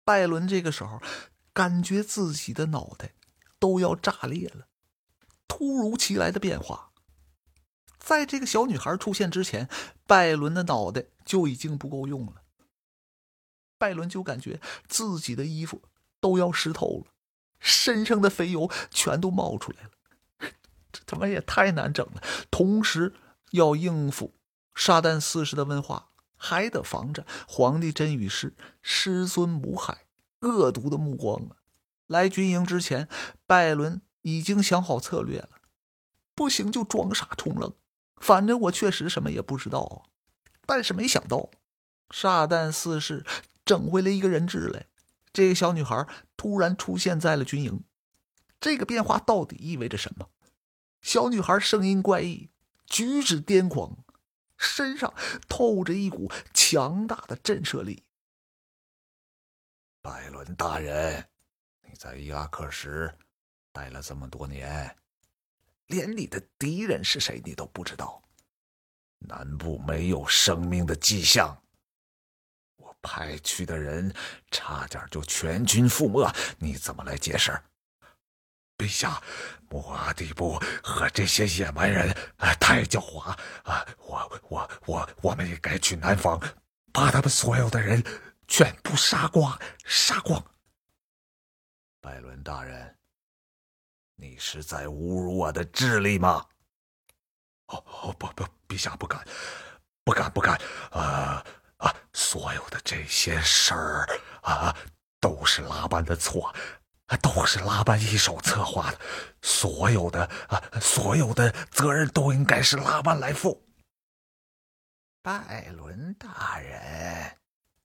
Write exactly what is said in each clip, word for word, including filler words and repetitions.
拜伦这个时候感觉自己的脑袋都要炸裂了。突如其来的变化，在这个小女孩出现之前，拜伦的脑袋就已经不够用了。拜伦就感觉自己的衣服都要湿透了，身上的肥油全都冒出来了。这他妈也太难整了，同时要应付撒旦四世的问话，还得防着皇帝真宇师师尊母海恶毒的目光啊！来军营之前，拜伦已经想好策略了，不行就装傻充愣，反正我确实什么也不知道。但是没想到撒旦四世整回了一个人质来，这个小女孩突然出现在了军营。这个变化到底意味着什么？小女孩声音怪异，举止癫狂，身上透着一股强大的震慑力。 拜伦大人，你在伊拉克时待了这么多年，连你的敌人是谁你都不知道，南部没有生命的迹象，我派去的人差点就全军覆没，你怎么来解释？陛下，穆阿迪布和这些野蛮人、啊、太狡猾啊！我我我我们也该去南方，把他们所有的人全部杀光，杀光！拜伦大人，你是在侮辱我的智力吗？哦哦不不，陛下不敢，不敢不敢！啊啊！所有的这些事儿啊，都是拉班的错。都是拉班一手策划的，所有的啊，所有的责任都应该是拉班来负。拜伦大人，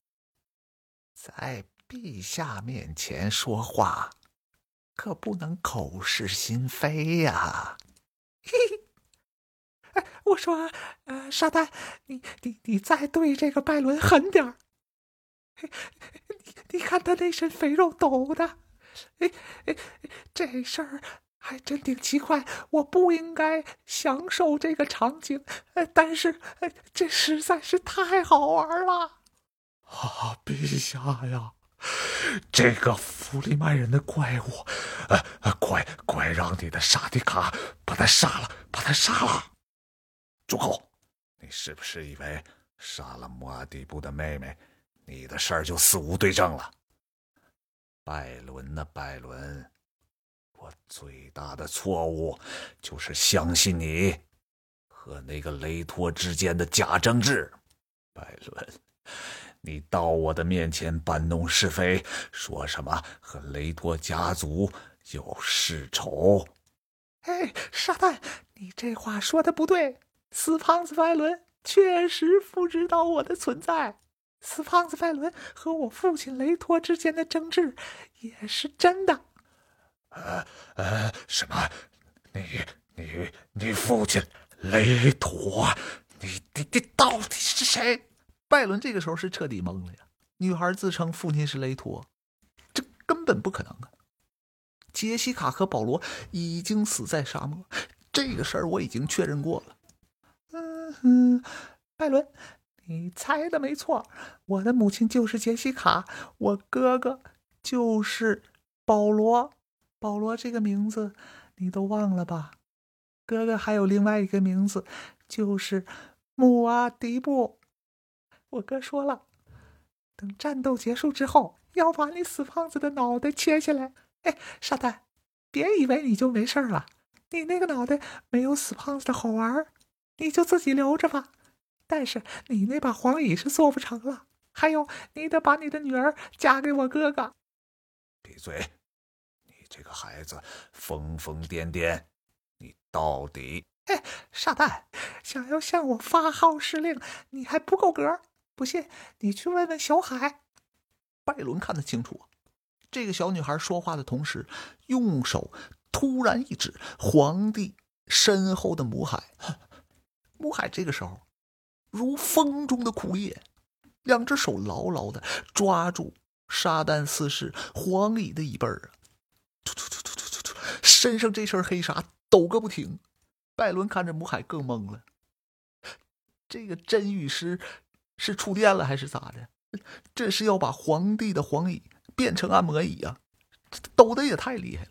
在陛下面前说话，可不能口是心非呀！ 嘿嘿，我说，呃，沙丹，你你你再对这个拜伦狠点儿。你你看他那身肥肉抖的。哎哎，这事儿还真挺奇怪，我不应该享受这个场景，但是这实在是太好玩了。 啊，陛下呀，这个弗里曼人的怪物，呃，快快让你的沙迪卡把他杀了，把他杀了！住口！你是不是以为杀了穆阿迪布的妹妹，你的事儿就死无对证了？拜伦呐，拜伦，我最大的错误就是相信你和那个雷托之间的假争执。拜伦，你到我的面前搬弄是非，说什么和雷托家族有世仇？ 哎，沙旦，你这话说的不对，死胖子拜伦确实不知道我的存在。死胖子拜伦和我父亲雷托之间的争执也是真的。 呃呃，什么？你你你父亲雷托？你你你到底是谁？ 拜伦这个时候是彻底懵了呀！女孩自称父亲是雷托，这根本不可能啊！杰西卡和保罗已经死在沙漠，这个事儿我已经确认过了。 嗯哼，拜伦，你猜的没错，我的母亲就是杰西卡，我哥哥就是保罗。保罗这个名字你都忘了吧？哥哥还有另外一个名字，就是穆阿迪布。我哥说了，等战斗结束之后，要把你死胖子的脑袋切下来。哎，沙旦，别以为你就没事了，你那个脑袋没有死胖子的好玩，你就自己留着吧。但是你那把黄椅是做不成了，还有你得把你的女儿嫁给我哥哥。 闭嘴！你这个孩子疯疯癫癫，你到底…… 哎，傻蛋，想要向我发号施令，你还不够格。不信，你去问问小海。 拜伦看得清楚，这个小女孩说话的同时，用手突然一指皇帝身后的母海。母海这个时候如风中的枯叶，两只手牢牢的抓住撒旦四世黄椅的椅背儿，身上这身黑纱抖个不停。拜伦看着母海更懵了，这个真御师是触电了还是咋的？这是要把皇帝的黄椅变成按摩椅啊，抖得也太厉害了。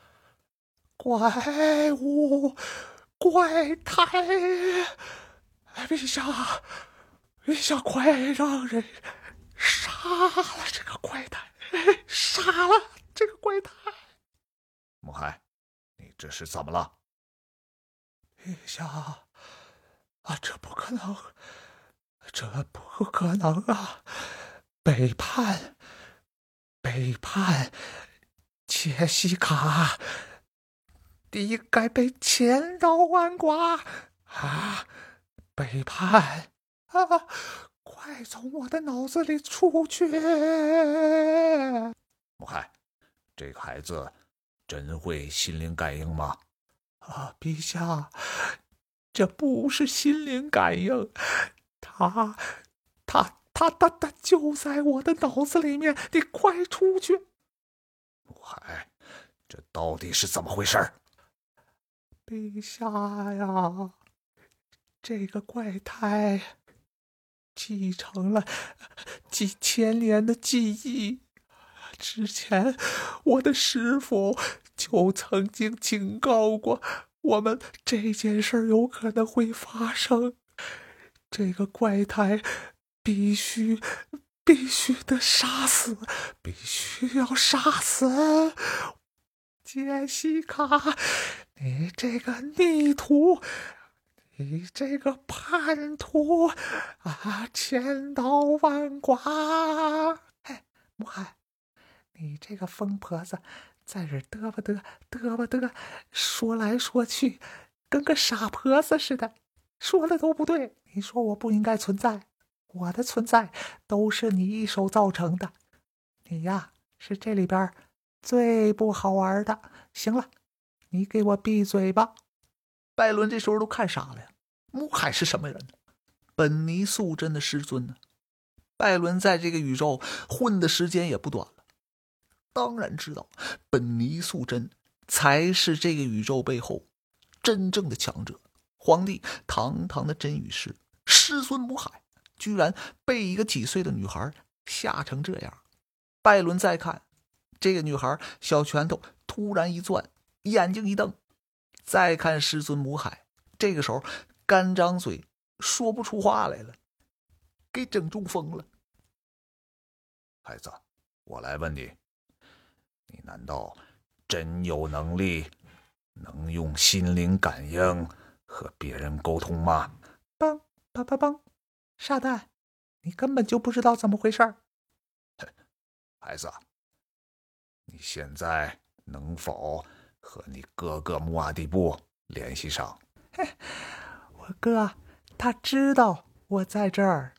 怪物，怪胎，陛下，陛下，快让人杀了这个怪胎，杀了这个怪胎！ 穆海，你这是怎么了？ 陛下，啊，这不可能，这不可能啊！背叛，背叛，杰西卡！你该被千刀万剐啊！背叛啊！快从我的脑子里出去！ 穆海，这个孩子真会心灵感应吗？ 啊，陛下，这不是心灵感应，他，他，他，他，他就在我的脑子里面！你快出去！ 穆海，这到底是怎么回事？ 陛下呀，这个怪胎继承了几千年的记忆。之前我的师父就曾经警告过我们，这件事有可能会发生。这个怪胎必须必须得杀死，必须要杀死杰西卡！你这个逆徒，你这个叛徒啊！千刀万剐！哎，穆海，你这个疯婆子，在这嘚吧嘚嘚吧嘚，说来说去，跟个傻婆子似的，说的都不对。你说我不应该存在，我的存在都是你一手造成的。你呀，是这里边最不好玩的。行了，你给我闭嘴吧！ 拜伦这时候都看傻了呀，穆海是什么人呢？本尼素贞的师尊呢？拜伦在这个宇宙混的时间也不短了，当然知道本尼素贞才是这个宇宙背后真正的强者。皇帝堂堂的真宇师，师尊穆海居然被一个几岁的女孩吓成这样。拜伦再看这个女孩，小拳头突然一攥，眼睛一瞪，再看师尊穆海，这个时候干张嘴说不出话来了，给整中风了。 孩子，我来问你，你难道真有能力能用心灵感应和别人沟通吗？ 嘣嘣嘣嘣！傻蛋，你根本就不知道怎么回事儿。 孩子，你现在能否和你哥哥穆阿蒂布联系上？ 我哥他知道我在这儿。